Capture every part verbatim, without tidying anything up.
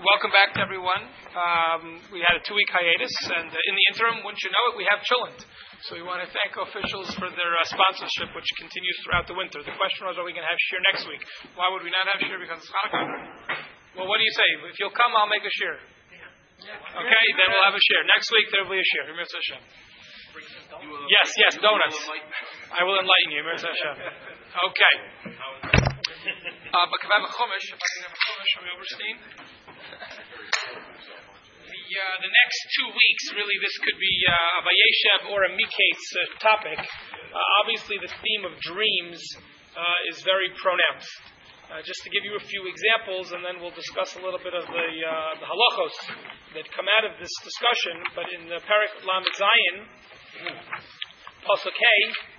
welcome back to everyone. Um, we had a two-week hiatus, and uh, in the interim, wouldn't you know it, we have Chillent. So we want to thank officials for their uh, sponsorship, which continues throughout the winter. The question was, are we going to have shir next week? Why would we not have shir? Because it's Hanukkah. Well, what do you say? If you'll come, I'll make a shir. Okay, then we'll have a shir. Next week, there will be a shir. Yes, yes, donuts. I will enlighten you. Okay. Uh, but if I have a chumash, if I can have a chumash from Oberstein. The, uh, the next two weeks, really, this could be uh, a Vayeshev or a Miketz uh, topic. Uh, obviously, the theme of dreams uh, is very pronounced. Uh, just to give you a few examples, and then we'll discuss a little bit of the, uh, the halachos that come out of this discussion. But in the Perek Lamed Zayin, Pasuk Hey,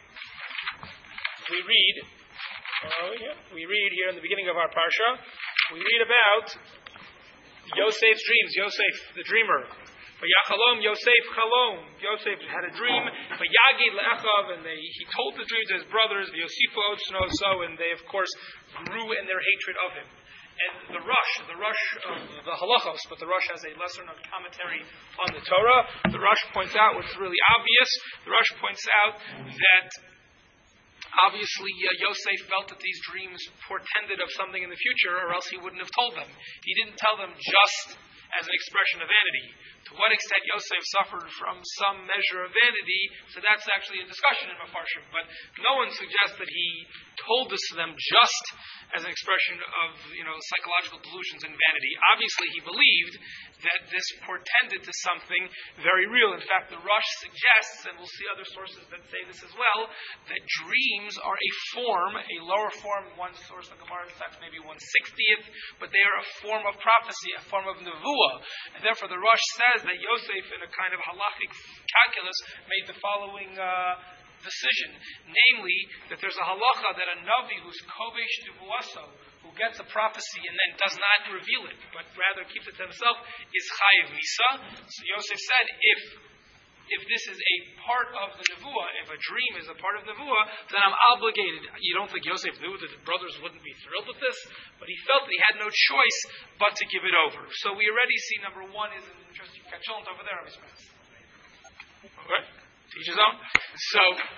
we read, uh, yeah, we read here in the beginning of our parsha, we read about Yosef's dreams. Yosef, the dreamer. Vayachalom Yosef Chalom. Yosef had a dream. Vayagid le'achav, and they, he told the dream to his brothers. V'yosifu otzno so, and they of course grew in their hatred of him. And the Rosh, the Rosh of the halachos, but the Rosh has a lesser known commentary on the Torah. The Rosh points out what's really obvious. The Rosh points out that obviously, uh, Yosef felt that these dreams portended of something in the future, or else he wouldn't have told them. He didn't tell them just as an expression of vanity. To what extent Yosef suffered from some measure of vanity, so that's actually a discussion in Mefarshim. But no one suggests that he told this to them just as an expression of, you know, psychological delusions and vanity. Obviously, he believed that this portended to something very real. In fact, the Rosh suggests, and we'll see other sources that say this as well, that dreams are a form, a lower form. One source, the Gemara cites maybe one sixtieth, but they are a form of prophecy, a form of nevuah. And therefore, the Rosh says that Yosef, in a kind of halachic calculus, made the following uh, decision, namely that there's a halacha that a navi who's kovesh nevuaso, who gets a prophecy and then does not reveal it, but rather keeps it to himself, is chayiv misa. So Yosef said, if if this is a part of the nevuah, if a dream is a part of nevuah, then I'm obligated. You don't think Yosef knew that the brothers wouldn't be thrilled with this, but he felt that he had no choice but to give it over. So we already see number one is an interesting kacholent over there, Rabbi Smith. Okay, teach his own. So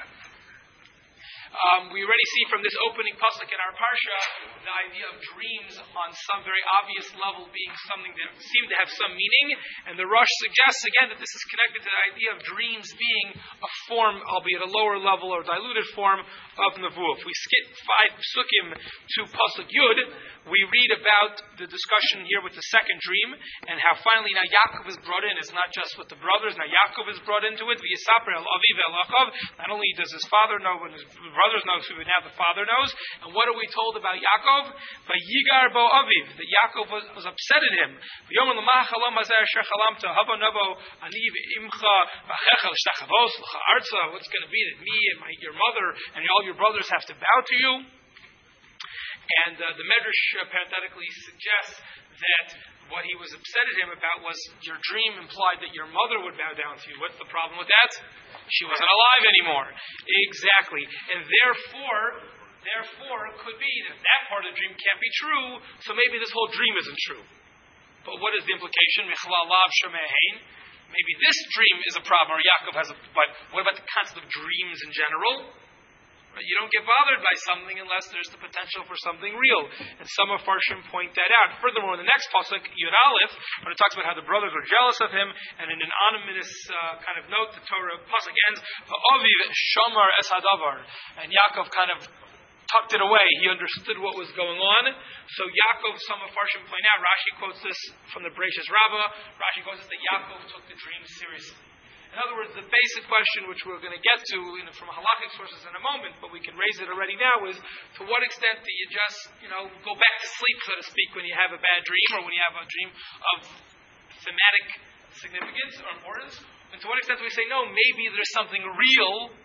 Um, we already see from this opening pasuk in our parsha the idea of dreams on some very obvious level being something that seem to have some meaning, and the Rosh suggests again that this is connected to the idea of dreams being a form, albeit a lower level or diluted form, of nevuah. If we skip five psukim to pasuk Yud, we read about the discussion here with the second dream and how finally now Yaakov is brought in. It's not just with the brothers, now Yaakov is brought into it. V'yisaper el aviv el achav. Not only does his father know, when his brothers know, so now the father knows. And what are we told about Yaakov? Vayigar bo aviv, that Yaakov was, was upset at him. V'yom l'ma chalom hazer asher chalamta hava navo aniv imcha v'achecha l'shtachavos l'cha'artza. What's going to be that me and my, your mother and all your brothers have to bow to you? And uh, the Medrash uh, parenthetically suggests that what he was upset at him about was your dream implied that your mother would bow down to you. What's the problem with that? She wasn't alive anymore. Exactly. And therefore, therefore, it could be that that part of the dream can't be true, so maybe this whole dream isn't true. But what is the implication? Maybe this dream is a problem, or Yaakov has a... But what about the concept of dreams in general? You don't get bothered by something unless there's the potential for something real. And some of Farshim point that out. Furthermore, in the next pasuk, Yud Aleph, when it talks about how the brothers were jealous of him, and in an ominous uh, kind of note, the Torah pasuk ends, V'aviv shomar es hadavar. And Yaakov kind of tucked it away. He understood what was going on. So Yaakov, some of Farshim point out, Rashi quotes this from the Bereshis Rabbah. Rashi quotes this that Yaakov took the dream seriously. In other words, the basic question, which we're going to get to you know, from halachic sources in a moment, but we can raise it already now, is to what extent do you just, you know, go back to sleep, so to speak, when you have a bad dream, or when you have a dream of thematic significance or importance? And to what extent do we say, no, maybe there's something real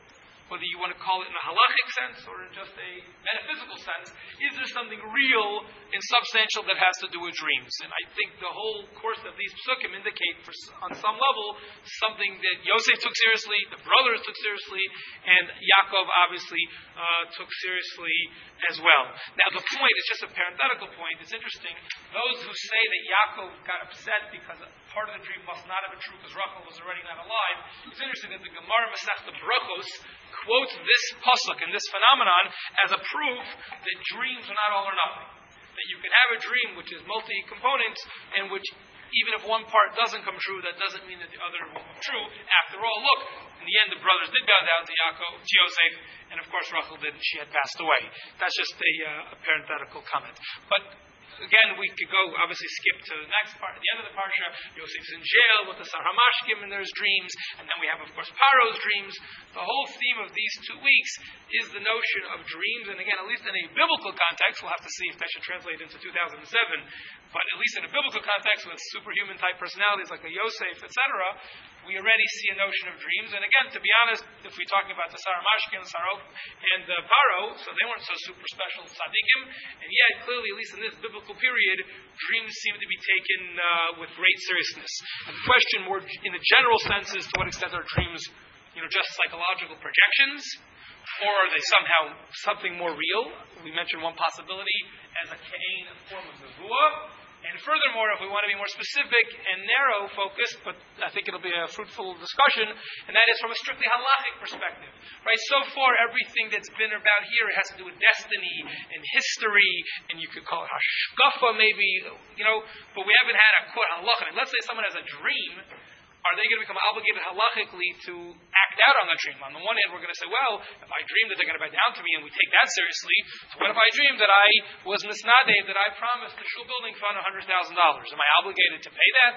whether you want to call it in a halachic sense or in just a metaphysical sense, is there something real and substantial that has to do with dreams? And I think the whole course of these psukim indicate, for, on some level, something that Yosef took seriously, the brothers took seriously, and Yaakov obviously uh, took seriously as well. Now the point is just a parenthetical point. It's interesting. Those who say that Yaakov got upset because part of the dream must not have been true because Rachel was already not alive, it's interesting that the Gemara Masechta Brachos quotes this pasuk and this phenomenon as a proof that dreams are not all or nothing. That you can have a dream which is multi-component and which, even if one part doesn't come true, that doesn't mean that the other won't come true. After all, look, in the end the brothers did bow down to Yaakov, to Yosef, and of course Rachel didn't. She had passed away. That's just a, uh, a parenthetical comment. But again, we could go, obviously skip to the next part, at the end of the parsha. Yosef's in jail with the Sar Hamashkim, and there's dreams, and then we have, of course, Paro's dreams. The whole theme of these two weeks is the notion of dreams, and again, at least in a biblical context, we'll have to see if that should translate into two thousand seven, but at least in a biblical context with superhuman type personalities like a Yosef, et cetera, we already see a notion of dreams. And again, to be honest, if we're talking about the Sar Hamashkim, Sarok, and uh, Paro, so they weren't so super special tzaddikim, and yet, clearly, at least in this biblical period, dreams seem to be taken uh, with great seriousness. And the question more in the general sense is to what extent are dreams, you know, just psychological projections, or are they somehow something more real? We mentioned one possibility as a kain, a form of nevuah. And furthermore, if we want to be more specific and narrow focused, but I think it'll be a fruitful discussion, and that is from a strictly halachic perspective. Right? So far, everything that's been about here, it has to do with destiny and history, and you could call it hashkafa maybe, you know, but we haven't had a quote halacha. Let's say someone has a dream. Are they going to become obligated halachically to act out on the dream? On the one hand, we're going to say, well, if I dream that they're going to bow down to me and we take that seriously, so what if I dream that I was misnadeh, that I promised the shul building fund one hundred thousand dollars? Am I obligated to pay that?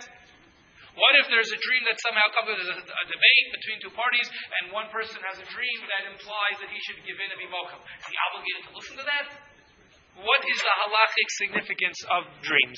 What if there's a dream that somehow comes as a, a debate between two parties and one person has a dream that implies that he should give in and be mochel? Is he obligated to listen to that? What is the halachic significance of dreams?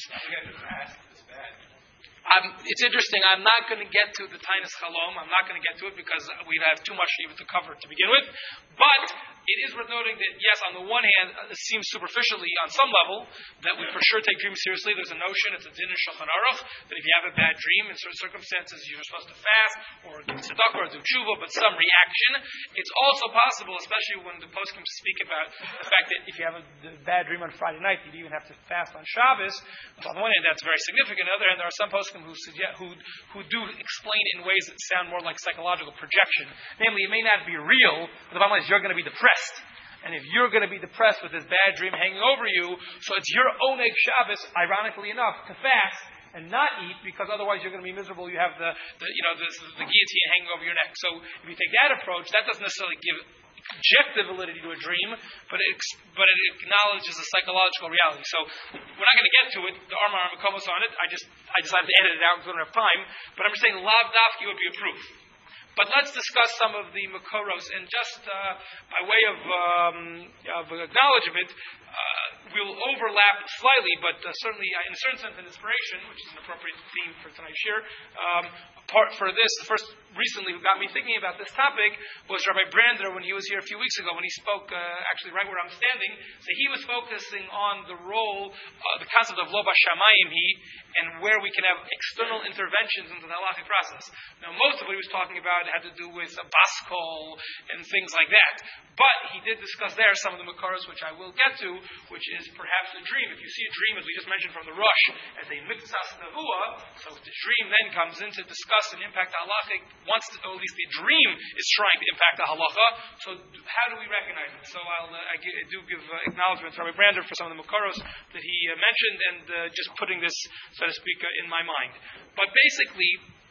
Um, it's interesting. I'm not going to get to the Tainas Chalom. I'm not going to get to it because we have too much even to cover to begin with. But it is worth noting that, yes, on the one hand, it seems superficially, on some level, that we for sure take dreams seriously. There's a notion, it's a din in Shulchan Aruch, that if you have a bad dream, in certain circumstances, you're supposed to fast, or do tzedakah, or do tshuva, but some reaction. It's also possible, especially when the poskim speak about the fact that if you have a bad dream on Friday night, you even have to fast on Shabbos. So on the one hand, that's very significant. On the other hand, there are some poskim who suggest, who, who do explain in ways that sound more like psychological projection. Namely, it may not be real, but the bottom line is you're going to be depressed. And if you're going to be depressed with this bad dream hanging over you, so it's your oneg Shabbos, ironically enough, to fast and not eat, because otherwise you're going to be miserable. You have the, the you know, the, the guillotine hanging over your neck. So if you take that approach, that doesn't necessarily give objective validity to a dream, but it, but it acknowledges a psychological reality. So we're not going to get to it. The Armar Makomos on it. I just I decided to edit it out because we don't have time. But I'm just saying Lav Dafki would be a proof. But let's discuss some of the Makoros, and just uh, by way of, um, of acknowledgement, uh, we'll overlap slightly, but uh, certainly uh, in a certain sense an inspiration, which is an appropriate theme for tonight's shir. Um, part for this, first recently what got me thinking about this topic was Rabbi Brander when he was here a few weeks ago, when he spoke uh, actually right where I'm standing. So he was focusing on the role, uh, the concept of lo bashamayim he, and where we can have external interventions into the halachic process. Now most of what he was talking about had to do with a baskol and things like that. But he did discuss there some of the makaros, which I will get to, which is perhaps a dream. If you see a dream, as we just mentioned from the Rosh, as a mitzvah nevuah, so the dream then comes in to discuss and impact the halachic, once, the, or at least the dream is trying to impact the halacha. So how do we recognize it? So I'll, uh, I, give, I do give uh, acknowledgement to Rabbi Brander for some of the makaros that he uh, mentioned, and uh, just putting this, so to speak, uh, in my mind. But basically,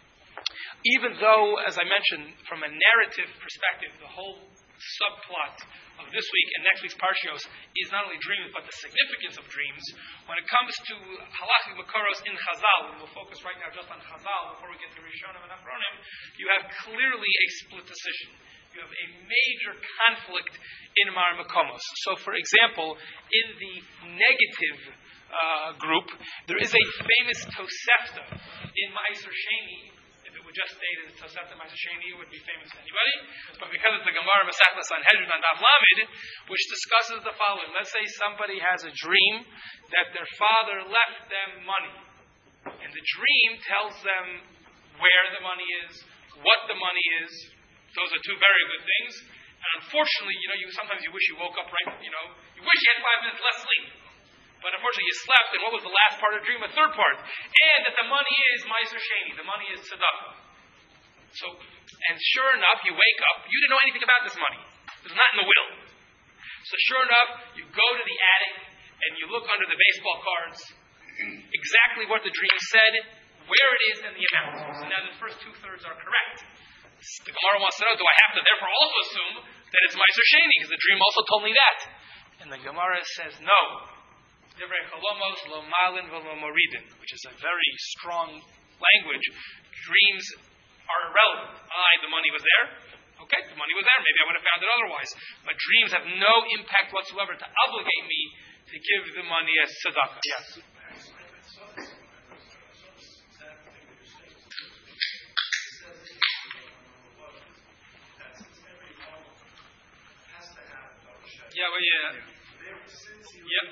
even though, as I mentioned, from a narrative perspective, the whole subplot of this week and next week's Parshios is not only dreams, but the significance of dreams. When it comes to halachic makaros in Chazal, and we'll focus right now just on Chazal before we get to Rishonim and Achronim, you have clearly a split decision. You have a major conflict in Mar Makomos. So, for example, in the negative uh, group, there is a famous Tosefta in Ma'aser Sheni, just stated Tosefta Ma'aser Sheni, it would be famous to anybody. But because it's the Gemara Masechta Sanhedrin on Daf Lamed, which discusses the following. Let's say somebody has a dream that their father left them money. And the dream tells them where the money is, what the money is. Those are two very good things. And unfortunately, you know, you sometimes you wish you woke up right, you know, you wish you had five minutes less sleep. But unfortunately, you slept, and what was the last part of the dream? The third part. And that the money is Ma'aser Sheni. The money is tzedakah. So, and sure enough, you wake up. You didn't know anything about this money. It was not in the will. So sure enough, you go to the attic, and you look under the baseball cards, exactly what the dream said, where it is, and the amount. So now the first two-thirds are correct. The Gemara wants to know, do I have to therefore also assume that it's Ma'aser Sheni? Because the dream also told me that. And the Gemara says, no. Divrei Cholomos lo malin v'lo moridin, which is a very strong language. Dreams are irrelevant. I, the money was there. Okay, the money was there. Maybe I would have found it otherwise. But dreams have no impact whatsoever to obligate me to give the money as tzedakah. Yes. Yeah, well, yeah. Yep.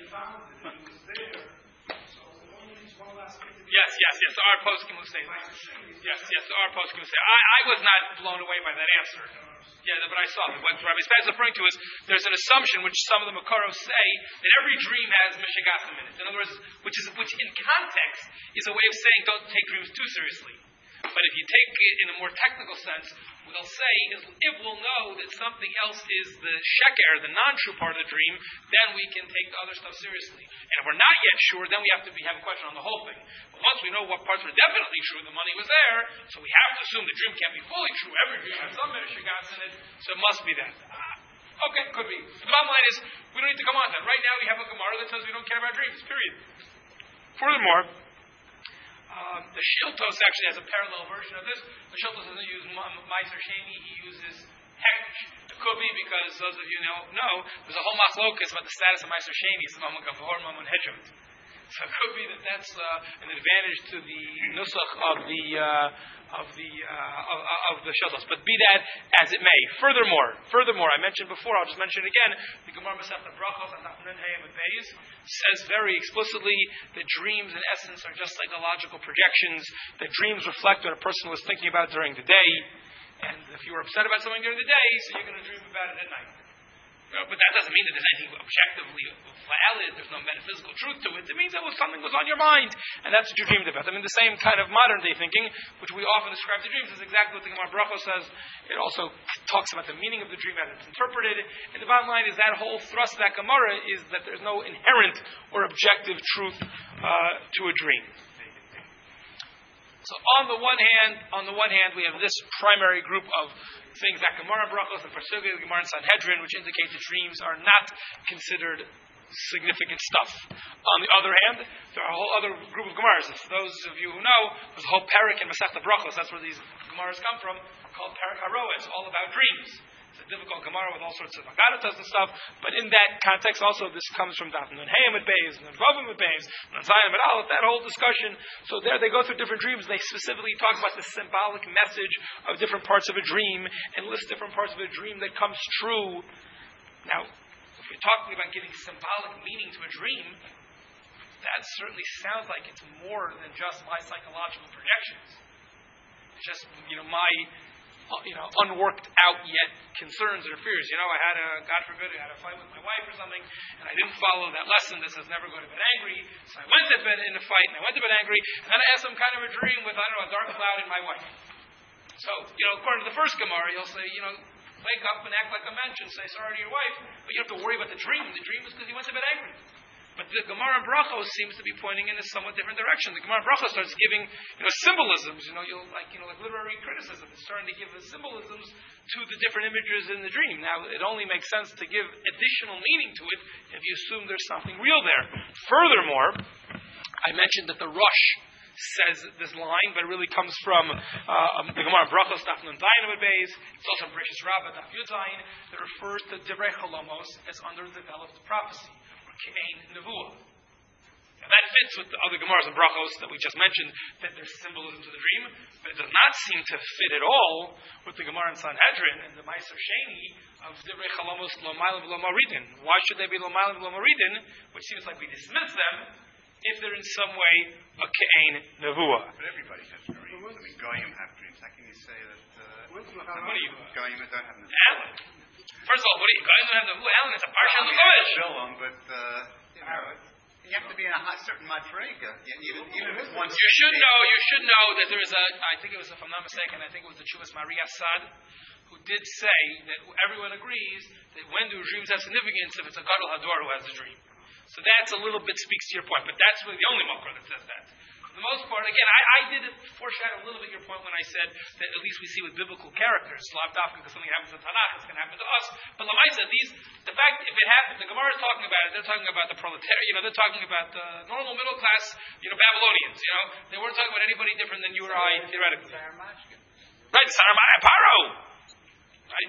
Yes, yes, yes. Our poskim will say that. Yes, yes. Our poskim will say. I, I was not blown away by that answer. Yeah, but I saw that. What Rabbi Spaz is referring to is there's an assumption which some of the Makaros say that every dream has mishigasim in it. In other words, which is which in context is a way of saying don't take dreams too seriously. But if you take it in a more technical sense, what they'll say is if we'll know that something else is the sheker, the non-true part of the dream, then we can take the other stuff seriously. And if we're not yet sure, then we have to be, have a question on the whole thing. But once we know what parts were definitely true, the money was there, so we have to assume the dream can't be fully true. Every dream has some mishigas in it, so it must be that. Ah, okay, could be. The bottom line is, we don't need to come on to that. Right now we have a Gemara that says we don't care about dreams, period. Furthermore, Um, the Shiltos actually has a parallel version of this. The Shiltos doesn't use Ma'aser Sheni, he uses Hekch. It could be because those of you know, know there's a whole machlokas about the status of Ma'aser Sheni. It's the Mamon Gavor, Mamon Hedjot. So it could be that that's uh, an advantage to the nusach of the uh, of the uh, of, of the Shiltos. But be that as it may. Furthermore, furthermore, I mentioned before, I'll just mention it again, the Gemara Masechta Brachos and Daf Nun Hey Amud Beis says very explicitly that dreams in essence are just psychological projections, that dreams reflect what a person was thinking about during the day, and if you were upset about something during the day, so you're going to dream about it at night. Uh, but that doesn't mean that there's anything objectively valid, there's no metaphysical truth to it. It means that was something was on your mind, and that's what you dreamed about. I mean, the same kind of modern day thinking, which we often describe to dreams, is exactly what the Gemara Brachos says. It also talks about the meaning of the dream as it's interpreted. And the bottom line is that whole thrust of that Gemara is that there's no inherent or objective truth uh, to a dream. So on the one hand, on the one hand, we have this primary group of things that Gemara Brachos and particularly the Gemara in Sanhedrin, which indicate that dreams are not considered significant stuff. On the other hand, there are a whole other group of Gemaras. For those of you who know, there's a whole parak in Masechta Brachos. That's where these Gemaras come from, called Parak HaRoah. It's all about dreams. It's a difficult Gemara with all sorts of agadatas and stuff. But in that context, also this comes from Daf Nun Hey Amud Beis, Nun Vav Amud Beis, Nun Zayin Amud Aleph. That whole discussion. So there they go through different dreams. And they specifically talk about the symbolic message of different parts of a dream and list different parts of a dream that comes true. Now, if you're talking about giving symbolic meaning to a dream, that certainly sounds like it's more than just my psychological projections. It's just, you know, my, you know, unworked out yet concerns or fears. You know, I had a, God forbid, I had a fight with my wife or something, and I didn't follow that lesson that says never go to bed angry, so I went to bed in a fight, and I went to bed angry, and then I had some kind of a dream with, I don't know, a dark cloud in my wife. So, you know, according to the first Gemara, you'll say, you know, wake up and act like a mensch and say sorry to your wife, but you don't have to worry about the dream. The dream is because you went to bed angry. But the Gemara in Brachos seems to be pointing in a somewhat different direction. The Gemara in Brachos starts giving, you know, symbolisms. You know, you'll like, you know, like literary criticism. It's starting to give the symbolisms to the different images in the dream. Now, it only makes sense to give additional meaning to it if you assume there's something real there. Furthermore, I mentioned that the Rosh says this line, but it really comes from uh, the Gemara Brachos Daf Nun Zayin Amud Beis. It's also Bereshis Rabbah Daf Yud Zayin that refers to Divrei Cholomos as underdeveloped prophecy or Kein Nevuah. Now that fits with the other Gemaras and Brachos that we just mentioned, that there's symbolism to the dream, but it does not seem to fit at all with the Gemara in Sanhedrin and the Meiser Sheni of Divrei Chalomos Lo Ma'alim V'Lo Maridin. Why should they be Lo Ma'alim V'Lo Maridin, which seems like we dismiss them, if they're in some way a Ke'en Nevuah? But everybody has dreams. I mean, Goyim have dreams. How can you say that uh, what are you? Goyim don't have Nevuah? First of all, what are you? Goyim don't have Nevuah. Alan, it's a Parsha of the Chumash. Shalom, but uh, you know, you have to be in a high, certain madrega. Even, even if it's once. You should know. You should know that there is a. I think it was, if I'm not mistaken, I think it was the Chuvas Maria Sad, who did say that everyone agrees that when do dreams have significance if it's a Gadol Hador who has a dream. So that's a little bit speaks to your point, but that's really the only makor that says that. For the most part, again, I, I did foreshadow a little bit your point when I said that at least we see with biblical characters, Lav Dafka, because something happens in Tanakh, it's going to happen to us. But Lamaisa, these, the fact, if it happens, the Gemara is talking about it, they're talking about the proletariat, you know, they're talking about the normal middle class, you know, Babylonians, you know, they weren't talking about anybody different than you or I, theoretically. Right, Saramai Paro! Right?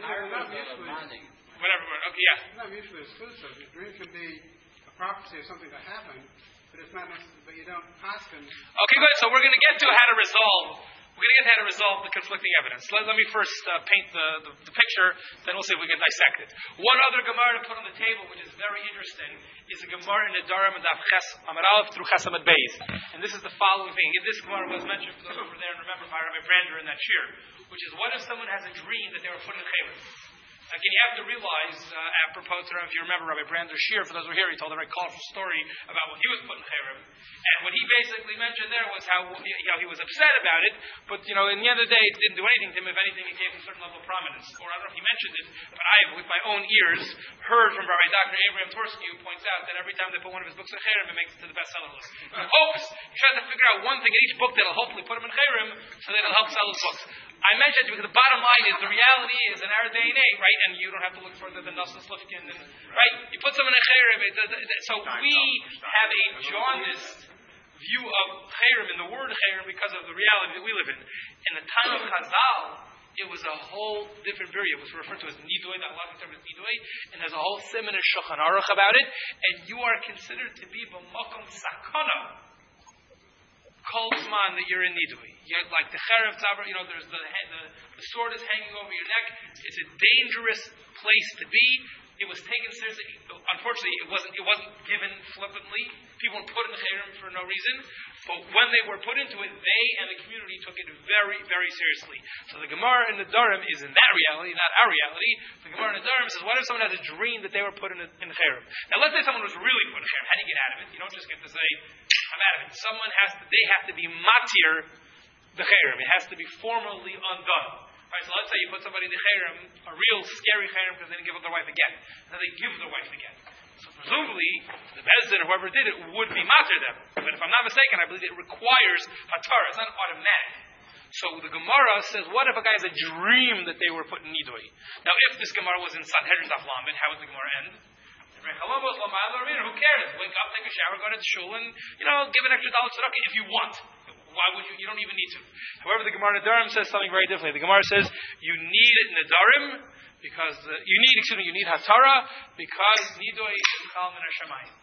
Whatever, okay, yeah. It's not mutually exclusive. The dream can be a prophecy of something that happened, but it's not necessary, but you don't ask them. Okay, good. So we're going to get to how to resolve. We're going to get to how to resolve the conflicting evidence. Let, let me first uh, paint the, the, the picture, then we'll see if we can dissect it. One other Gemara to put on the table, which is very interesting, is a Gemara in Nedarim and Daf Ches Amud Aleph through Ches Amud Beis. And this is the following thing. This Gemara was mentioned for those over there, and remember by Rabbi Brander in that shir, which is what if someone has a dream that they were put in Chayrim? Again, you have to realize, uh, apropos to, if you remember Rabbi Brander's shir, for those who were here, he told a very colorful story about when he was put in Cherem. And what he basically mentioned there was how, you know, he was upset about it, but, you know, in the end of the day, it didn't do anything to him. If anything, it gave him a certain level of prominence. Or I don't know if he mentioned it, but I, with my own ears, heard from Rabbi Doctor Abraham Torsky, who points out that every time they put one of his books in Cherem, it makes it to the bestseller list. He hopes, he tries to figure out one thing in each book that'll hopefully put him in Cherem, so that it'll help sell his books. I mentioned because the bottom line is the reality is in our day and age, right? And you don't have to look further than Nosson Slifkin, and, right? You put someone in Cherem, so we have a jaundiced view of Cherem in the word Cherem because of the reality that we live in. In the time of Chazal, it was a whole different period. It was referred to as Nidoy, the Halachic term is Nidoy, and there's a whole simon in Shulchan Aruch about it, and you are considered to be b'makom sakana. Kol zman that you're in Nidui. You're like the Cherev Tzabra, you know, there's the, the the sword is hanging over your neck. It's a dangerous place to be. It was taken seriously. Unfortunately, it wasn't it wasn't given flippantly. People were put in Cherem for no reason. But when they were put into it, they and the community took it very, very seriously. So the Gemara in the Durham is in that reality, not our reality. The Gemara in the Durham says, what if someone has a dream that they were put in, a, in Cherem? Now let's say someone was really put in Cherem. How do you get out of it? You don't just get to say, I'm out of it. Someone has to, they have to be matir the Cherem. It has to be formally undone. Right, so let's say you put somebody in the Cherem, a real scary Cherem because they didn't give up their wife again. Then they give their wife again. So presumably, the Bezdin or whoever did it would be matir them. But if I'm not mistaken, I believe it requires hatara. It's not automatic. So the Gemara says, what if a guy has a dream that they were put in Nidui? Now, if this Gemara was in Sanhedrin Daf Lamed, how would the Gemara end? Who cares? Wake up, take a shower, go to the shul, and, you know, give an extra dollar tzedakah if you want. Why would you? You don't even need to. However, the Gemara Nedarim says something very differently. The Gemara says you need Nedarim because uh, you need, excuse me, you need Hatara because Nidoy is Chal Min HaShamayim.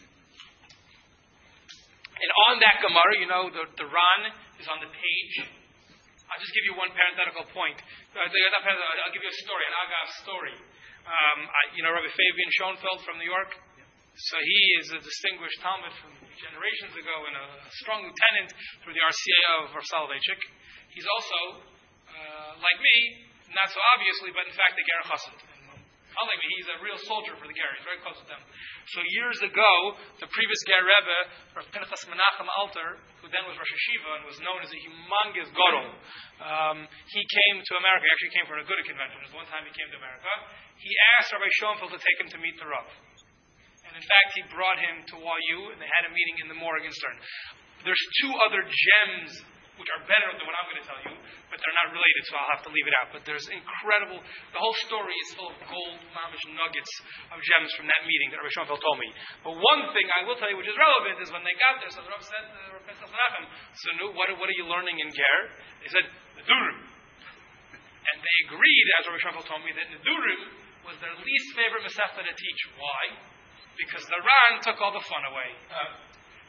And on that Gemara, you know, the, the Ran is on the page. I'll just give you one parenthetical point. Uh, I'll give you a story, an Agav story. Um, I, you know, Rabbi Fabian Schoenfeld from New York. So he is a distinguished Talmud from generations ago and a strong lieutenant through the R C A of Rav Soloveitchik. He's also, uh, like me, not so obviously, but in fact a Ger Chassid. Unlike me, he's a real soldier for the Ger. He's very close to them. So years ago, the previous Ger Rebbe, Rav Pinchas Menachem Alter, who then was Rosh Hashiva and was known as a humongous Gadol, um, he came to America. He actually came for a Aguda convention. There was one time he came to America. He asked Rabbi Schoenfeld to take him to meet the Rav. And in fact, he brought him to Y U, and they had a meeting in the Morgenstern. There's two other gems which are better than what I'm going to tell you, but they're not related, so I'll have to leave it out. But there's incredible, the whole story is full of gold, mamish nuggets of gems from that meeting that Rabbi Schoenfeld told me. But one thing I will tell you which is relevant is when they got there, so the Rav said to Rav Pinchas Menachem, so no, what, what are you learning in Ger? They said, Nedurim. And they agreed, as Rabbi Schoenfeld told me, that Nedurim was their least favorite Masechta to teach. Why? Because the Ran took all the fun away. Uh,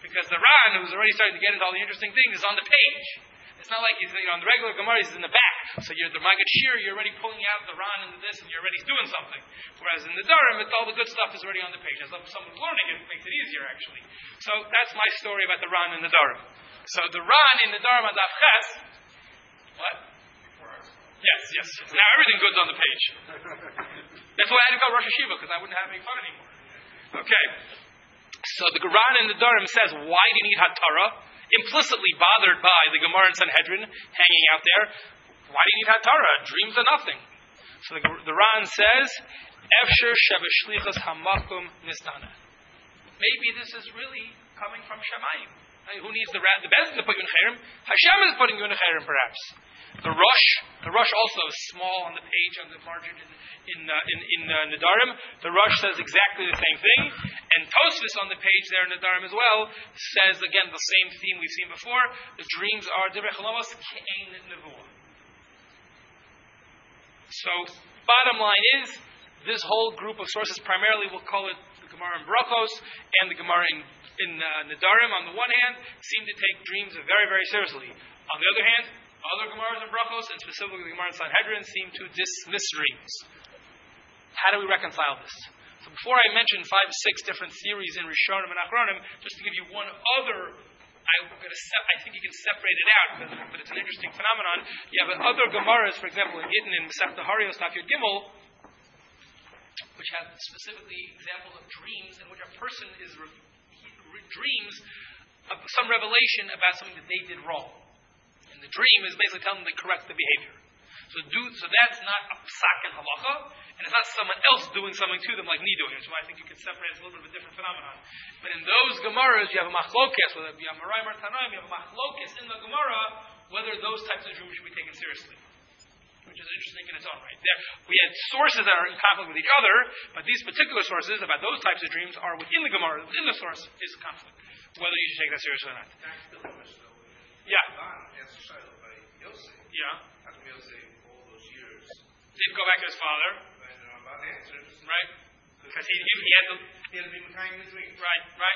Because the Ran, who's already starting to get into all the interesting things, is on the page. It's not like he's, you know, on the regular Gemara, he's in the back. So you're the Maggid Shir, you're already pulling out the Ran and the this, and you're already doing something. Whereas in the Durham, it's all the good stuff is already on the page. As long as someone's learning it, it makes it easier, actually. So that's my story about the Ran and the Durham. So the Ran in the Durham on Daf Ches, what? Yes, yes, yes. Now everything good's on the page. That's why I didn't go Rosh Hashiva, because I wouldn't have any fun anymore. Okay. So the Ran in the Durham says, why do you need Hatara? Implicitly bothered by the Gemara and Sanhedrin hanging out there. Why do you need Hatara? Dreams are nothing. So the, the Ran says, Efsher Sheveshlichas Hamakum Nistana. Maybe this is really coming from Shamayim. I mean, who needs the the best to put you in Cherem? Hashem is putting you in Cherem, perhaps. The Rosh, the Rosh also is small on the page on the margin in in uh, in, in uh, Nedarim. The Rosh says exactly the same thing, and Tosfos on the page there in Nedarim as well says again the same theme we've seen before. The dreams are Divrei Chalomos Ke'ein Nevuah. So, bottom line is, this whole group of sources, primarily we'll call it the Gemara in Brachos and the Gemara in in uh, Nedarim, on the one hand, seem to take dreams very, very seriously. On the other hand, other Gemaras and Brachos, and specifically the Gemara in Sanhedrin, seem to dismiss dreams. How do we reconcile this? So before I mention five, six different theories in Rishonim and Achronim, just to give you one other, I'm going to se- I think you can separate it out, but, but it's an interesting phenomenon. You have other Gemaras, for example, in Gittin in Masechta Harios, Daf Yud Gimel, which have specifically examples of dreams in which a person is re- dreams of some revelation about something that they did wrong. And the dream is basically telling them to correct the behavior. So do so that's not a psak and halacha, and it's not someone else doing something to them like me doing it. So I think you can separate it as a little bit of a different phenomenon. But in those Gemaras, you have a machlokes, whether it be a Amoraim or Tanoim, you have a machlokes in the Gemara, whether those types of dreams should be taken seriously. Which is interesting in its own right. There, we had sources that are in conflict with each other, but these particular sources about those types of dreams are within the Gemara. Within the source is conflict, whether you should take that seriously or not. Yeah. Yeah. Didn't go back to his father. Right. Because he, he had to. Right. Right.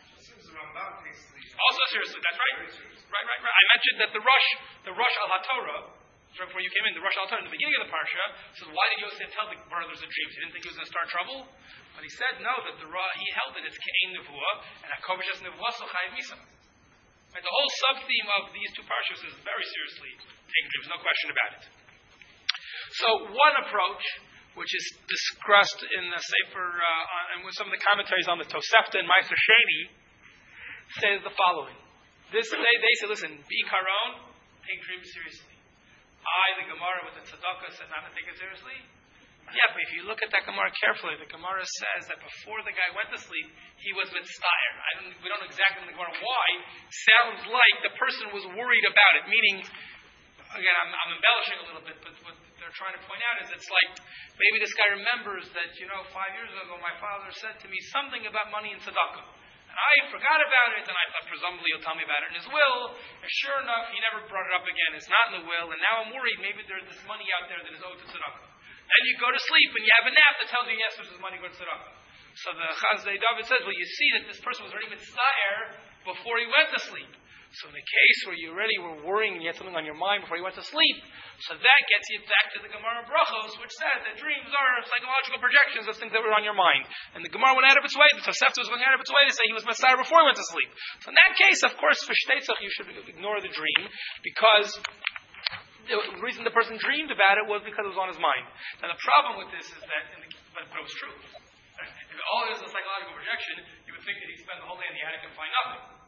Also seriously. That's right. Right. Right. Right. I mentioned that the Rosh, the Rosh al HaTorah. Before you came in, the Rosh al-Torah in the beginning of the parsha says, why did Yosef tell the brothers the dreams? He didn't think he was going to start trouble? But he said, no, that the he held that it's Ke'ein Nevuah, and HaKovashas Nevuah so Chayiv Misa. And the whole sub-theme of these two parshas is very seriously taking dreams, no question about it. So one approach, which is discussed in the Sefer, uh, on, and with some of the commentaries on the Tosefta and Meister Sheni, says the following. This they, they say, listen, be karon, take dreams seriously. I, the Gemara with the Tzedakah, said not to take it seriously. Yeah, but if you look at that Gemara carefully, the Gemara says that before the guy went to sleep, he was mitztayer. I don't, we don't know exactly in the Gemara why. Sounds like the person was worried about it. Meaning, again, I'm, I'm embellishing a little bit, but what they're trying to point out is it's like maybe this guy remembers that, you know, five years ago my father said to me something about money in tzedakah. I forgot about it, and I thought presumably he'll tell me about it in his will. And sure enough, he never brought it up again. It's not in the will, and now I'm worried maybe there's this money out there that is owed to tzedakah. Then you go to sleep, and you have a nap that tells you, yes, there's this money going to tzedakah. So the Chazdei David says, well, you see that this person was already mitzvah before he went to sleep. So in the case where you already were worrying and you had something on your mind before you went to sleep, so that gets you back to the Gemara Brachos, which says that dreams are psychological projections of things that were on your mind. And the Gemara went out of its way, the Tosefta was going out of its way to say he was Messiah before he went to sleep. So in that case, of course, for Shteitzach, you should ignore the dream, because the reason the person dreamed about it was because it was on his mind. Now the problem with this is that, in the, but, but it was true. If all it is a psychological projection, you would think that he'd spend the whole day in the attic and find nothing.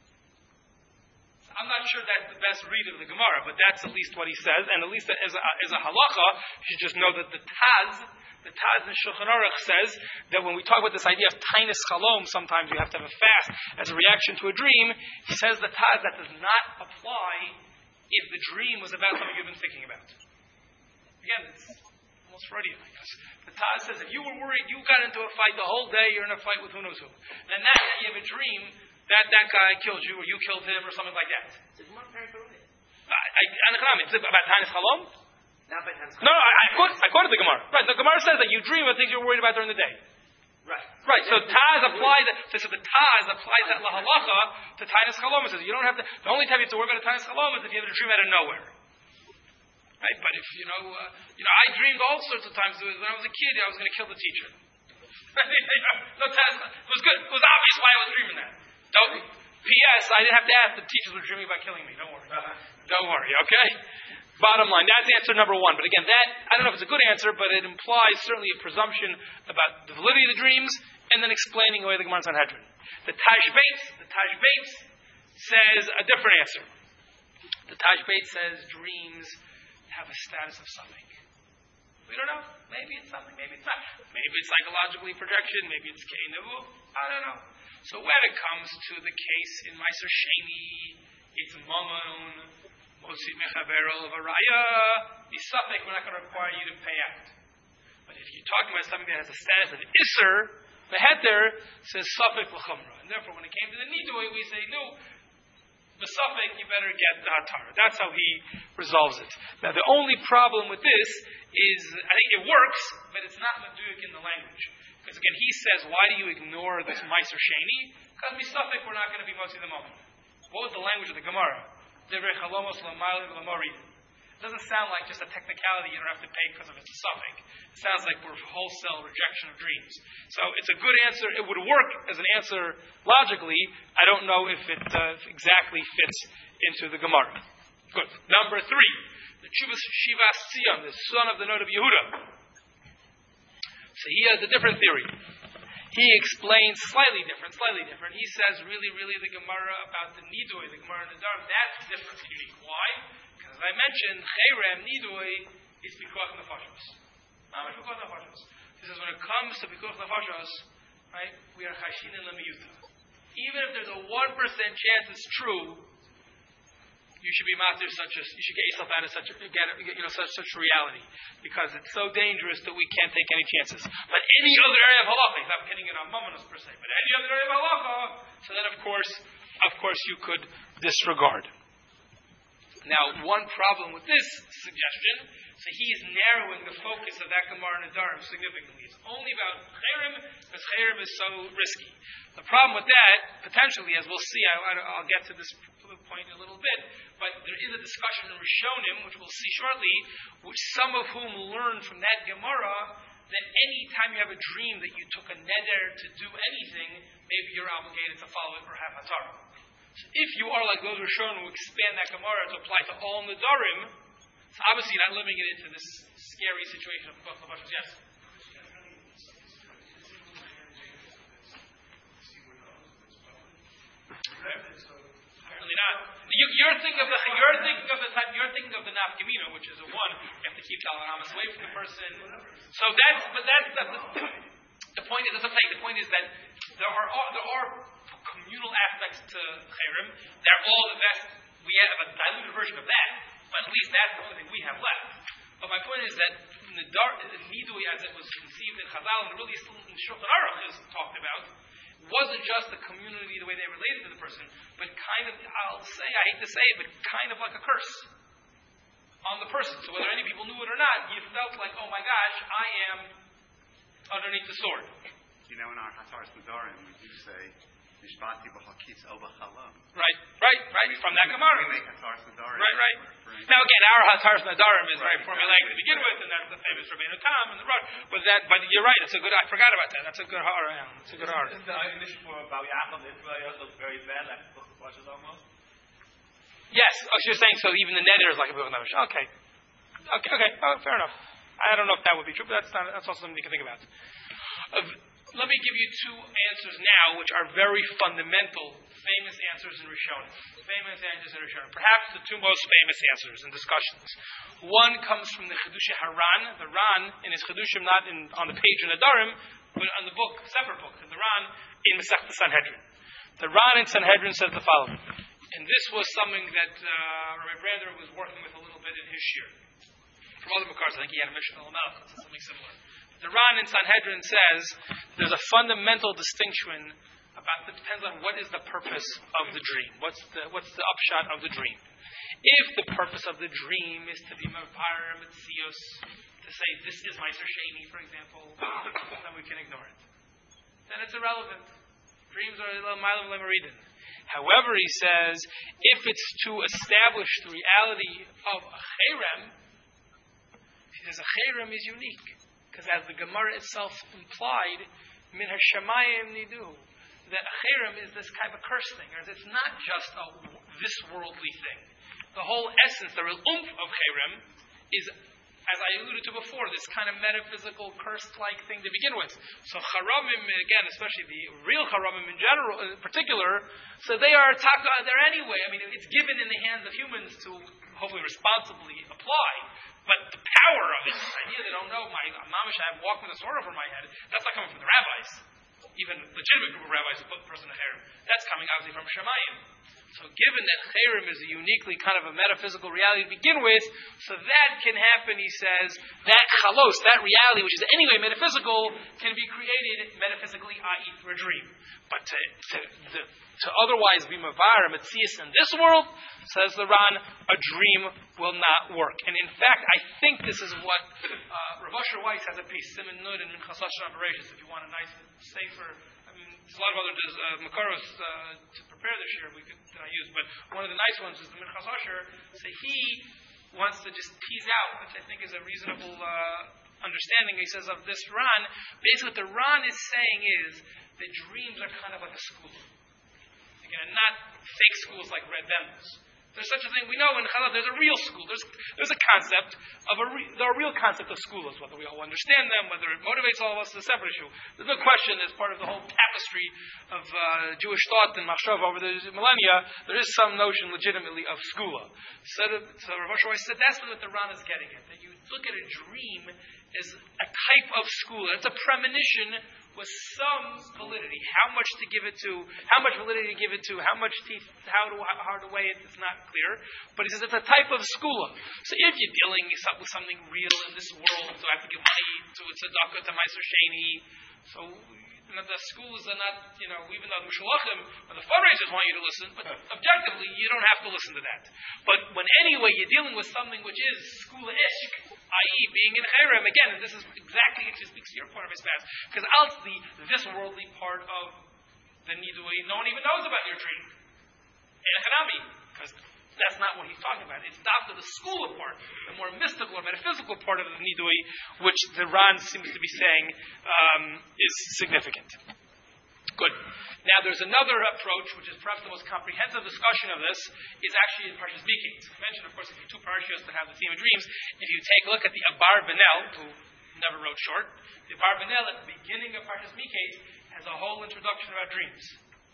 I'm not sure that's the best read of the Gemara, but that's at least what he says, and at least as a, as a halacha, you should just know that the Taz, the Taz in Shulchan Aruch says that when we talk about this idea of Tainis Chalom, sometimes you have to have a fast as a reaction to a dream, he says the Taz that does not apply if the dream was about something you've been thinking about. Again, it's almost Freudian, I guess. The Taz says if you were worried, you got into a fight the whole day, you're in a fight with who knows who. Then that day you have a dream that that guy killed you, or you killed him, or something like that. It's about Tainis Chalom? No, I, I, quote, I quoted the Gemara. Right, the Gemara says that you dream of things you're worried about during the day. Right. Right, so Taz applies, so the Taz applies that lahalacha to Tainas Chalom. It says you don't have to, the only time you have to worry about a Tainas Chalom is if you have a dream out of nowhere. Right, but if, you know, uh, you know, I dreamed all sorts of times when I was a kid I was going to kill the teacher. No Taz, it was good, it was obvious why I was dreaming that. Don't, P S I didn't have to ask the teachers were dreaming about killing me, don't worry. Don't worry, okay? Bottom line, that's answer number one. But again, that, I don't know if it's a good answer, but it implies certainly a presumption about the validity of the dreams, and then explaining away the Gemara Sanhedrin. The Taj Bates, the Taj Bates says a different answer. The Taj Bates says dreams have a status of something. We don't know. Maybe it's something, maybe it's not. Maybe it's psychologically projection, maybe it's Ke'enevu. I don't know. So when it comes to the case in Meiser Sheni, it's Mammon, Mosi Mechavero of Araya, Isafek, we're not going to require you to pay out. But if you're talking about something that has a status of Isser, the Heter says Safek L'chumra. And therefore, when it came to the Nidui, we say, no, the Safek, you better get the Hatar. That's how he resolves it. Now, the only problem with this is, I think it works, but it's not Meduyuk in the language. Because again, he says, why do you ignore this Meiser Sheni? Because Misafek, we're not going to be Mosi the moment. What was the language of the Gemara? It doesn't sound like just a technicality you don't have to pay because of its suffix. It sounds like we're wholesale rejection of dreams. So it's a good answer. It would work as an answer logically. I don't know if it uh, exactly fits into the Gemara. Good. Number three, the Chuvas Shivas Tzion, the son of the Nod of Yehuda. So he has a different theory. He explains slightly different, slightly different. He says, really, really, the Gemara about the Nidui, the Gemara Nadar, that's different, unique. Why? Because as I mentioned, Cherem Nidui is Pikuach Nefashos. Not much Pikuach Nefashos. He says, when it comes to Pikuach Nefashos, right, we are Chashin and Lemiyuta. Even if there's a one percent chance it's true, you should be matir such a, you should get yourself out of such a, get, you know, such such reality, because it's so dangerous that we can't take any chances. But any other area of halacha, he's not getting it on mamonos per se, but any other area of halacha, so then of course, of course you could disregard. Now, one problem with this suggestion, so he is narrowing the focus of that Gemara Nadarim significantly. It's only about Cherem, because Cherem is so risky. The problem with that, potentially, as we'll see, I, I'll get to this point in a little bit, but there is a discussion in Rishonim, which we'll see shortly, which some of whom learn from that Gemara that any time you have a dream that you took a neder to do anything, maybe you're obligated to follow it or have Hatzara. So if you are like those Rishonim who expand that Gemara to apply to all Nadarim, so obviously you're not limiting it into this scary situation of Pekuach Nefashos. Yes? Apparently not. You, you're thinking of the you're thinking of the type you're thinking of the nafkamina, which is a one. You have to keep Talanamas away from the person. So that's but that's the, the point is, as I'm saying, the point is that there are there are communal aspects to Cherem. They're all the best. We have a diluted version of that, but at least that's the only thing we have left. But my point is that the Nidui, as it was conceived in Chazal, and really still in Shulchan Aruch is talked about, wasn't just the community, the way they related to the person, but kind of, I'll say, I hate to say it, but kind of like a curse on the person. So whether any people knew it or not, you felt like, oh my gosh, I am underneath the sword. You know, in our Hataras Nadarim, we do say, Nishbati b'chakitz o b'chalam. Right, right, right, we, from that Gemara. We make Hataras Nadarim. Right, right. Now again, our Hataras Nadarim is right, very formulaic to begin with, and that's the famous Rabbeinu Tam and the Rosh. But that, but you're right. It's a good. I forgot about that. That's a good hara. Yeah, it's a good hara. Isn't the initial for about Yaakov Israel look very bad, like the book of Parshas almost? Yes. Oh, so you're saying so? Even the neder is like a book of Nefesh. Okay. Okay. Okay. Oh, fair enough. I don't know if that would be true, but that's not. That's also something you can think about. Uh, Let me give you two answers now, which are very fundamental, famous answers in Rishonim. Famous answers in Rishonim. Perhaps the two most famous answers in discussions. One comes from the Chedushei Haran. The Ran, in his Chedushim, not in, on the page in Nadarim, but on the book, separate book, the Ran, in Masechta Sanhedrin. The Ran in Sanhedrin says the following. And this was something that uh, Rabbi Brander was working with a little bit in his shir. From other Makars, I think he had a Mishnah Lamelech, something similar. The Ran in Sanhedrin says there's a fundamental distinction about it depends on what is the purpose of the dream. What's the what's the upshot of the dream? If the purpose of the dream is to be mepar mitzios, to say this is Meiser Sheni, for example, then we can ignore it. then it's irrelevant. Dreams are Milam Lemeridin. However, he says, if it's to establish the reality of a cherem, he says a cherem is unique. Because as the Gemara itself implied, min hashamayim nidu, that a cherem is this kind of curse thing. It's not just a this worldly thing. The whole essence, the real oomph of cherem, is, as I alluded to before, this kind of metaphysical, curse-like thing to begin with. So Charamim, again, especially the real Charamim in general, in particular, so they are taka there anyway. I mean, it's given in the hands of humans to hopefully responsibly apply. But the power of it, the idea they don't know, my mamish, I have walked with a sword over my head, that's not coming from the rabbis. Even legitimate group of rabbis who put the person in cherem. That's coming obviously from Shemayim. So given that cherem is a uniquely kind of a metaphysical reality to begin with, so that can happen, he says, that chalos, that reality, which is anyway metaphysical, can be created metaphysically, that is through a dream. But to, to, to, to otherwise be mavar, metzias in this world, says the Ran, a dream will not work. And in fact, I think this is what uh, Rav Asher Weiss has a piece, Siman Nud and Minchas Hashem Bereshis, if you want a nice, safer, I mean, there's a lot of other uh, Makaros uh, to prepare this year we could, that I use, but one of the nice ones is the Minchas Asher. So he wants to just tease out, which I think is a reasonable uh, understanding, he says, of this Ran. Basically, what the Ran is saying is that dreams are kind of like a school. Again, not fake schools like Red Demos. There's such a thing, we know in Challah there's a real school. There's there's a concept of a re, the real concept of school is whether we all understand them, whether it motivates all of us is a separate issue. There's no question as part of the whole tapestry of uh, Jewish thought and machshava over the millennia, there is some notion legitimately of skula. So, the, so Rav Asher Weiss said that's what the Ran is getting at. That you look at a dream as a type of skula. It's a premonition with some validity. How much to give it to, how much validity to give it to, how much teeth, how to, how hard to weigh it, it's not clear. But he says it's a type of skula. So if you're dealing with something real in this world, so I have to give money to a tzedakah, to Meiser Sheni, so you know, the schools are not, you know, even though the Mishulachim or the fundraisers want you to listen, but objectively you don't have to listen to that. But when anyway you're dealing with something which is skula-ishk, that is being in cherem, again, and this is exactly, it just speaks to your point of his past, because else the this worldly part of the nidui, no one even knows about your dream. In Hanami, because that's not what he's talking about. It's after the school part, the more mystical or metaphysical part of the nidui, which the Ran seems to be saying um, is significant. Good. Now there's another approach, which is perhaps the most comprehensive discussion of this, is actually in Parshas Miketz. I mentioned, of course, if you two parashas that have the theme of dreams, if you take a look at the Abarbanel, who never wrote short, the Abarbanel at the beginning of Parshas Miketz has a whole introduction about dreams.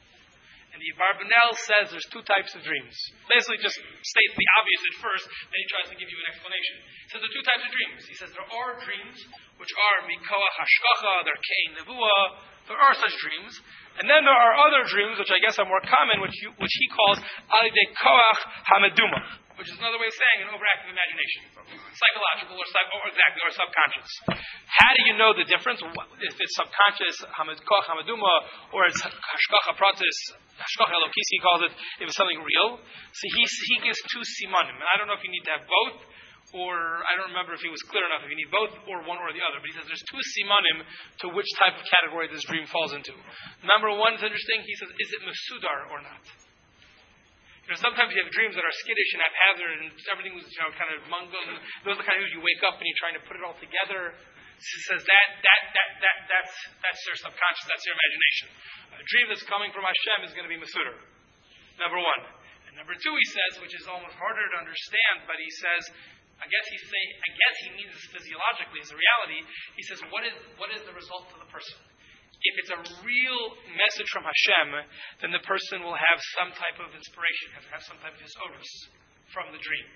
And the Abarbanel says there's two types of dreams. Basically just states the obvious at first, then he tries to give you an explanation. He says there are two types of dreams. He says there are dreams, which are Mikoach Hashkacha, they're Kein Nevuah, there are such dreams. And then there are other dreams, which I guess are more common, which, you, which he calls Alidei Koach Hamaduma, which is another way of saying an overactive imagination. Psychological or, or exactly, or subconscious. How do you know the difference? If it's subconscious, Hamad Koach Hamaduma, or it's Hashkacha Pratis, Hashkacha Elokis, he calls it, if it's something real. So he, he gives two simanim. And I don't know if you need to have both, or I don't remember if he was clear enough if you need both or one or the other, but he says there's two simanim to which type of category this dream falls into. Number one is interesting, he says, is it masudar or not? You know, sometimes you have dreams that are skittish and haphazard and everything was, you know, kind of mungled. Those are the kind of dreams you wake up and you're trying to put it all together. So he says that, that, that, that, that's, that's your subconscious, that's your imagination. A dream that's coming from Hashem is going to be masudar. Number one. And number two, he says, which is almost harder to understand, but he says, I guess he's saying, I guess he means this physiologically as a reality. He says, what is what is the result to the person? If it's a real message from Hashem, then the person will have some type of inspiration, have, have some type of hisodus from the dream.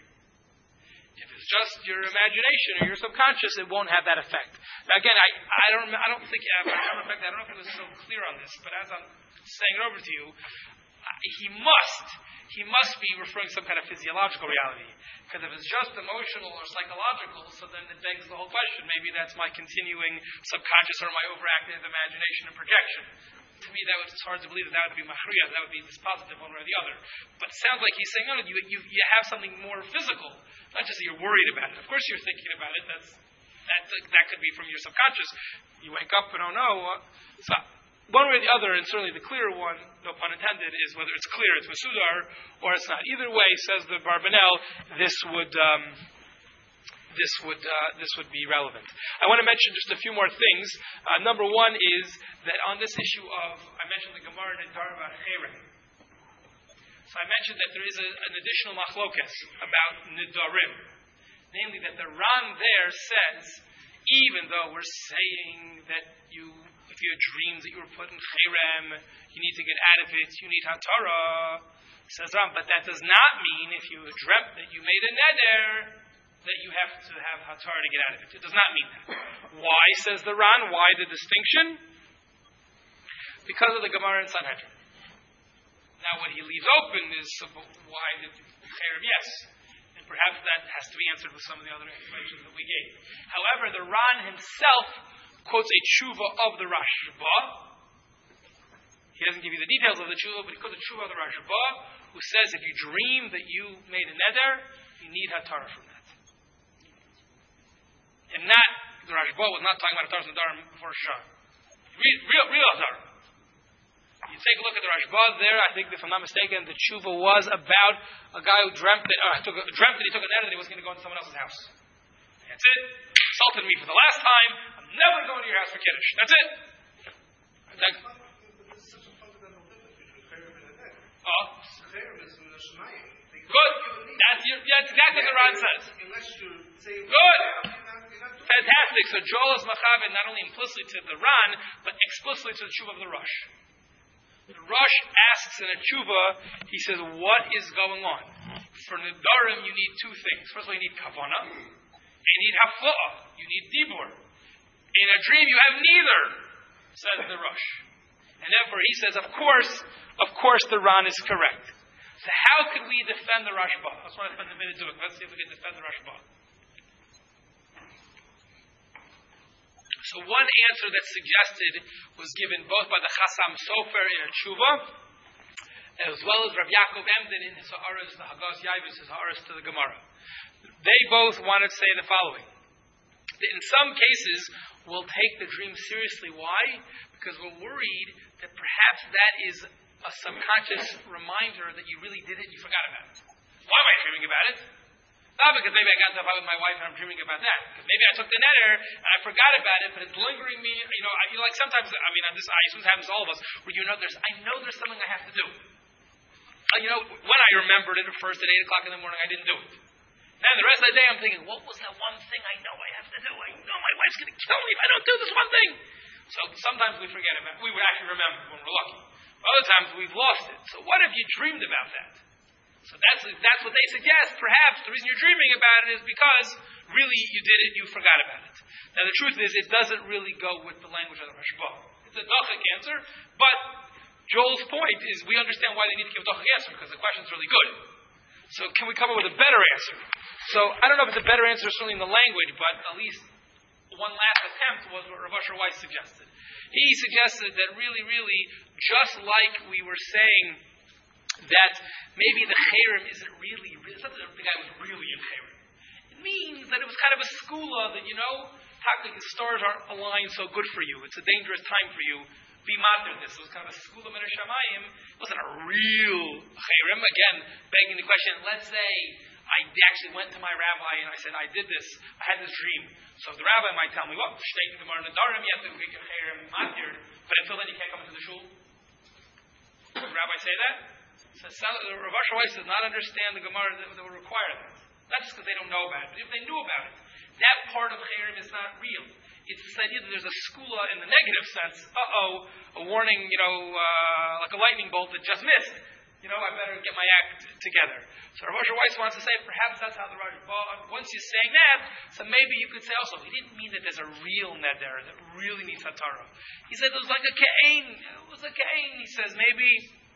If it's just your imagination or your subconscious, it won't have that effect. Now again, I, I don't I don't think I don't know if it was so clear on this, but as I'm saying it over to you, he must he must be referring to some kind of physiological reality. Because if it's just emotional or psychological, so then it begs the whole question. Maybe that's my continuing subconscious or my overactive imagination and projection. To me, that was, it's hard to believe that that would be machriya, that would be this positive one or the other. But it sounds like he's saying, no, no, you, you, you have something more physical. Not just that you're worried about it. Of course you're thinking about it. That's, that, that could be from your subconscious. You wake up and, oh no. Uh, so one way or the other, and certainly the clearer one, no pun intended, is whether it's clear, it's Masudar, or it's not. Either way, says the Barbanel, this would um, this would uh, this would be relevant. I want to mention just a few more things. Uh, number one is that on this issue of, I mentioned the Gemara Nidar about Cherem. So I mentioned that there is a, an additional machlokes about Nidarim. Namely, that the Ran there says, even though we're saying that you, if you had dreams that you were put in Cherem, you need to get out of it, you need Hatara, says Ran, but that does not mean if you dreamt that you made a neder, that you have to have Hatara to get out of it. It does not mean that. Why, says the Ran, why the distinction? Because of the Gemara in Sanhedrin. Now what he leaves open is why the Cherem, yes. And perhaps that has to be answered with some of the other explanations that we gave. However, the Ran himself quotes a tshuva of the Rashba. He doesn't give you the details of the tshuva, but he quotes a tshuva of the Rashba, who says if you dream that you made a neder, you need Hatara from that. And that, the Rashba was not talking about Hatara and Nadarim before Shah. Real, real, real Hatara. You take a look at the Rashba there, I think, if I'm not mistaken, the tshuva was about a guy who dreamt that, uh, took a, dreamt that he took a neder that he was going to go into someone else's house. That's it. Insulted me for the last time. I'm never going to your house for Kiddush. That's it. That, There's such a fundamental difference between Cherem and a neder. oh. Cherem is from the Shemayim. Good. That's, your, that's exactly what the Ran says. Unless you say... Good. Fantastic. So Joel is machaved not only implicitly to the Ran, but explicitly to the tshuva of the Rosh. The Rosh asks in a tshuva, he says, what is going on? For Nidarim, you need two things. First of all, you need kavanah, and you need hafla'ah, you need dibur. In a dream, you have neither, says the Rosh. And therefore, he says, of course, of course, the Ran is correct. So how can we defend the Rashba? That's what I spent a minute doing. Let's see if we can defend the Rashba. So one answer that's suggested was given both by the Chassam Sofer in a tshuva, as well as Rav Yaakov Emden in his Ha'aras, the Haggas Yaivis, his Ha'aras to the Gemara. They both wanted to say the following. That in some cases, we'll take the dream seriously. Why? Because we're worried that perhaps that is a subconscious reminder that you really did it and you forgot about it. Why am I dreaming about it? Not because maybe I got into a fight with my wife and I'm dreaming about that. Because maybe I took the neder and I forgot about it, but it's lingering me. You know, I, you know like sometimes, I mean, this I assume happens to all of us, where you know there's, I know there's something I have to do. Uh, you know, when I remembered it at first at eight o'clock in the morning, I didn't do it. Then the rest of the day I'm thinking, what was that one thing I know I have to do? I know my wife's going to kill me if I don't do this one thing. So sometimes we forget about it. We would actually remember when we're lucky. Other times we've lost it. So what if you dreamed about that? So that's that's what they suggest. Perhaps the reason you're dreaming about it is because really you did it, you forgot about it. Now the truth is, it doesn't really go with the language of the Rashba. It's a dachik answer, but Joel's point is we understand why they need to give a dachik answer because the question's really good. So can we come up with a better answer? So I don't know if it's a better answer certainly in the language, but at least one last attempt was what Rav Asher Weiss suggested. He suggested that really, really, just like we were saying that maybe the Cherem isn't really, it's not that the guy was really in Cherem. It means that it was kind of a skula that, you know, the stars aren't aligned so good for you. It's a dangerous time for you. Be matter this. It was kind of a skula min hashamayim. It wasn't a real Cherem. Again, begging the question, let's say I actually went to my rabbi and I said, I did this, I had this dream. So the rabbi might tell me, well, state the Gemara Nadarim, you have to get your Cherem matir, but until then you can't come into the shul. Did the rabbi say that? So Rav Asher Weiss does not understand the Gemara that, that would require that. Not just because they don't know about it, but if they knew about it, that part of Cherem is not real. It's this idea that there's a skula in the negative sense. Uh-oh, a warning, you know, uh, like a lightning bolt that just missed. You know, I better get my act together. So Rav Asher Weiss wants to say, perhaps that's how the Rashba, once you're saying that, so maybe you could say also, he didn't mean that there's a real neder that really needs hatara. He said it was like a ke'ain. It was a ke'ain. He says maybe...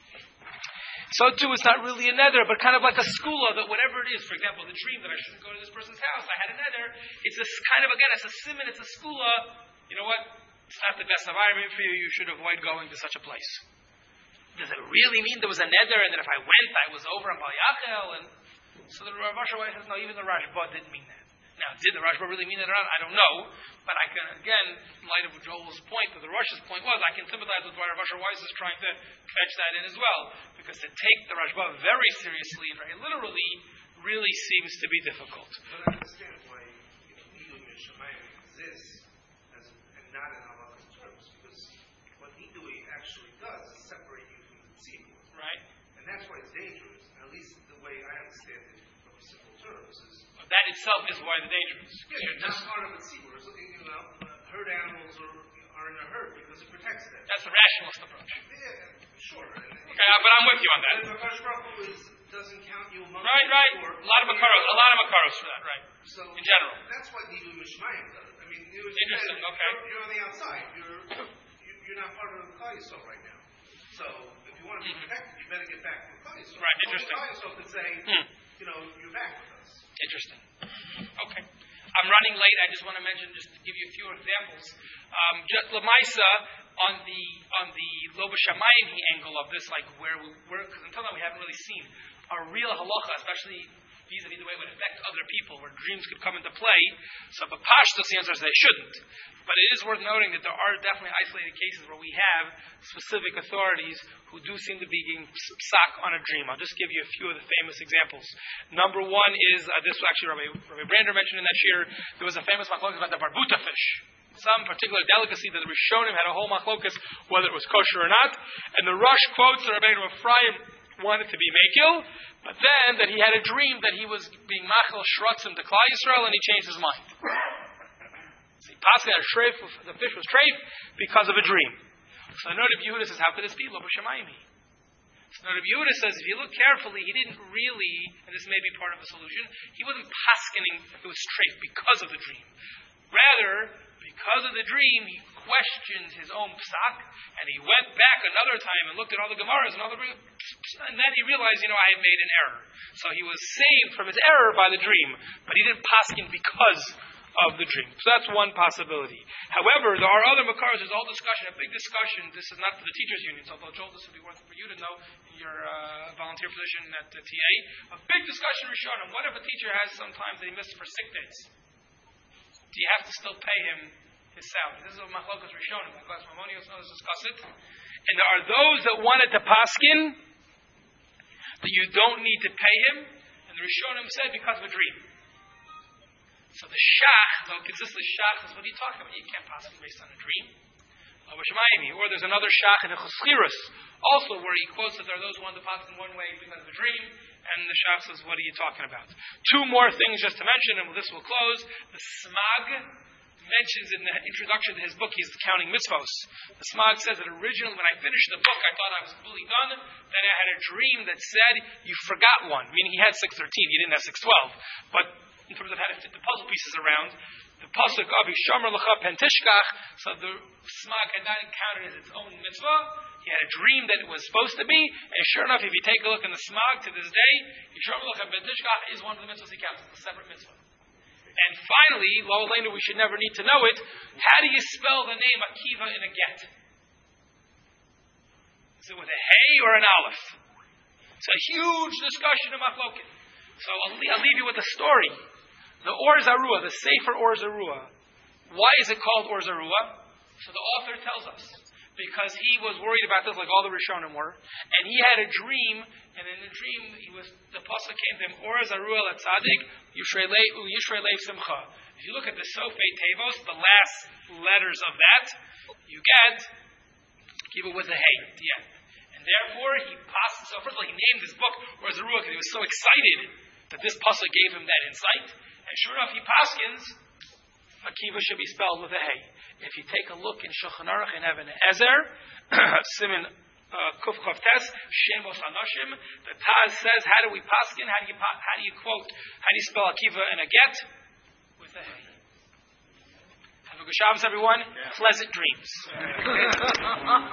So too, it's not really a neder, but kind of like a skula that whatever it is, for example, the dream that I shouldn't go to this person's house, I had a neder, it's this kind of, again, it's a simon, it's a skula, you know what, it's not the best environment for you, you should avoid going to such a place. Does it really mean there was a neder, and that if I went, I was over on Bal Yachel? And so the Rav Asher Weiss says, no, even the Rashba didn't mean that. Now, did the Rashba really mean that or not? I don't know. But I can, again, in light of Joel's point, or the Rosh's point was, I can sympathize with why Rav Asher Weiss is trying to fetch that in as well. Because to take the Rashba very seriously and very literally really seems to be difficult. But I understand why Nidui Mishamayim exists as, and not in halakhic terms. Because what Nidui actually does is separate you from the tzibur. Right. And that's why it's dangerous. At least the way I understand it from simple terms is That itself is why the danger is. yeah, you're not part of a tzibur. So, you know, herd animals are, are in a herd because it protects them. That's the rationalist approach. Yeah, sure. And, Okay, uh, but I'm with you on that. and if a Kadosh Baruch Hu is, doesn't count you among Right, right. the A lot of makaros, a lot of makaros for that, right? So In general. that's what Nidui Mishmayim does. I mean, Nidui Interesting, Mishmayim, okay. You're, you're on the outside. You're you, you're not part of the Klal Yisrael right now. So if you want to be protected, you better get back to the Klal Yisrael. Right, Only interesting. Klal Yisrael could say, Hmm. you know, you're back with us. Interesting. Okay. I'm running late. I just want to mention, just to give you a few examples. Um, just Lamaisa on the on the Loba Shamayim angle of this, like where we were, because until now we haven't really seen a real halacha, especially vis-a-vis the way it would affect other people, where dreams could come into play. So, but Pashtus, the answer is they shouldn't. But it is worth noting that there are definitely isolated cases where we have specific authorities who do seem to be getting psak on a dream. I'll just give you a few of the famous examples. Number one is, uh, this was actually Rabbi, Rabbi Brander mentioned in that year, there was a famous machlokas about the barbuta fish. Some particular delicacy that the Rishonim had a whole machlokas, whether it was kosher or not. And the Rosh quotes that Rabbi Ephraim wanted to be makil, but then that he had a dream that he was being machel shrotzim to Klal Yisrael, and he changed his mind. So he passed that treif, the fish was treif because of a dream. So Noda Yehuda says, how could this be? Lo b'shamayim. So Noda Yehuda says, if you look carefully, he didn't really, and this may be part of the solution, he wasn't paskening if it was treif because of the dream. Rather, because of the dream, he questioned his own psak, and he went back another time and looked at all the Gemaras and all the, and then he realized, you know, I had made an error. So he was saved from his error by the dream, but he didn't paskin because of the dream. So that's one possibility. However, there are other makaros. There's all discussion, a big discussion. This is not for the teachers' unions, although Joel, this would be worth for you to know in your uh, volunteer position at the T A. A big discussion, Rishonim. What if a teacher has sometimes that he missed for sick days? Do you have to still pay him his salary? This is what Machlokas Rishonim, Machlokas Maimonios, others discuss it. And there are those that wanted to paskin that you don't need to pay him, and the Rishonim said because of a dream. So the shach, though consistently shach, is what are you talking about? You can't paskin based on a dream. Or there's another shach in the Choschiris, also where he quotes that there are those who want to paskin one way because of a dream, and the shach says, what are you talking about? Two more things just to mention, and this will close. The Smag mentions in the introduction to his book, he's counting mitzvos. The Smag says that originally, when I finished the book, I thought I was completely done. Then I had a dream that said, you forgot one. Meaning he had six thirteen, he didn't have six twelve. But in terms of how to fit the puzzle pieces around, the pasuk of Yishamar Lecha Pentishkach, so the Smag had not counted as its own mitzvah. He had a dream that it was supposed to be, and sure enough, if you take a look in the Smag to this day, Yishamar Lecha Pentishkach is one of the mitzvahs he counts. It's a separate mitzvah. And finally, Lo Aleinu, we should never need to know it, how do you spell the name Akiva in a get? Is it with a hey or an aleph? It's a huge discussion in Machloket. So I'll, I'll leave you with a story. The Or Zarua, the Sefer Or Zarua. Why is it called Or Zarua? So the author tells us. Because he was worried about this like all the Rishonim were. And he had a dream, and in the dream, he was the pasuk came to him, Or Zarua Latzadik, Yishrei Leiv Simcha. If you look at the Sofei Tevos, the last letters of that, you get, keep it with the hey at the end. And therefore, he passed, so first of all, he named his book Or Zarua because he was so excited that this pasuk gave him that insight. And sure enough, he paskins, Akiva should be spelled with a hey. If you take a look in Shulchan Aruch in Even Ezer, Siman Kuf Chav Tes, Shemos Anoshim, the Taz says, how do we paskin? How do you how do you quote? How do you spell Akiva in a get? With a hey. Have a good Shabbos, everyone. Yeah. Pleasant dreams.